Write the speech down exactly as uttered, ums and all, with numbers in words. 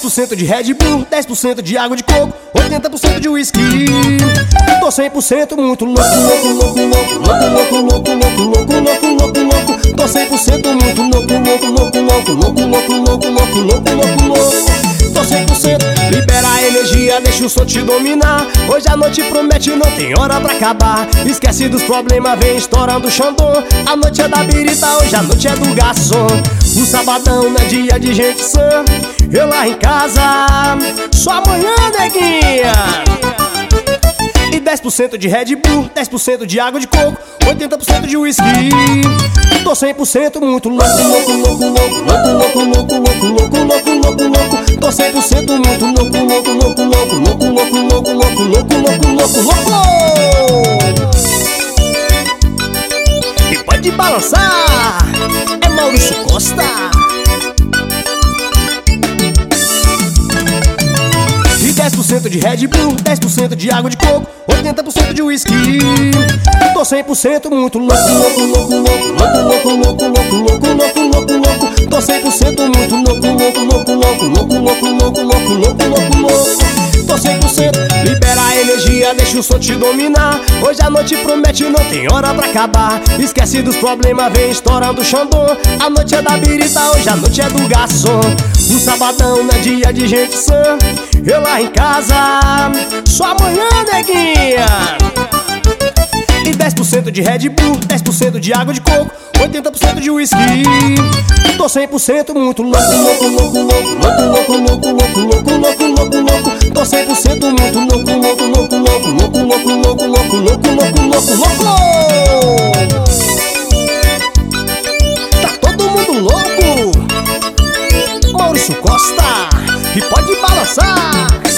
por cento de Red Bull, dez por cento de água de coco, oitenta por cento de whisky. Tô cem por cento muito louco, louco, louco, louco, louco, louco, louco, louco, louco, louco, louco. Tô cem por cento muito louco, louco, louco, louco, louco, louco, louco, louco, louco, louco, louco. Tô cem por cento, libera a energia, deixa o som te dominar. Hoje a noite promete, não tem hora pra acabar. Esquece dos problemas, vem estourando o Xandão. A noite é da birita, hoje a noite é do garçom. O sabadão não é dia de gente sã. Eu lá em casa, só amanhã, neguinha. E dez por cento de Red Bull, dez por cento de água de coco, oitenta por cento de whisky. Tô cem por cento muito louco, louco, louco, louco, louco, louco, louco, louco, louco, louco, louco. Tô cem por cento muito louco, louco, louco, louco, louco, louco, louco, louco, louco, louco, louco, louco. E pode balançar, é Maurício Costa. dez por cento de Red Bull, dez por cento de água de coco, oitenta por cento de whisky. Tô cem por cento muito louco, louco, louco, louco, louco, louco, louco, louco, louco, louco, louco. Tô cem por cento muito louco, louco, louco, louco, louco, louco, louco, louco, louco, louco, louco. Tô cem por cento, libera a energia, deixa o som te dominar. Hoje a noite promete, não tem hora pra acabar. Esquece dos problemas, vem estourando o Xandão. A noite é da birita, hoje a noite é do garçom. O sabadão não é dia de gente sã. Eu lá em casa, só amanhã, neguinha. E dez por cento de Red Bull, dez por cento de água de coco, oitenta por cento de whisky. Tô cem por cento muito louco, louco, louco, louco, louco, louco, louco, louco, louco, louco, louco. Tô cem por cento muito louco, louco, louco, louco, louco, louco, louco, louco, louco, louco, louco, louco. Tá todo mundo louco. Maurício Costa, e pode balançar.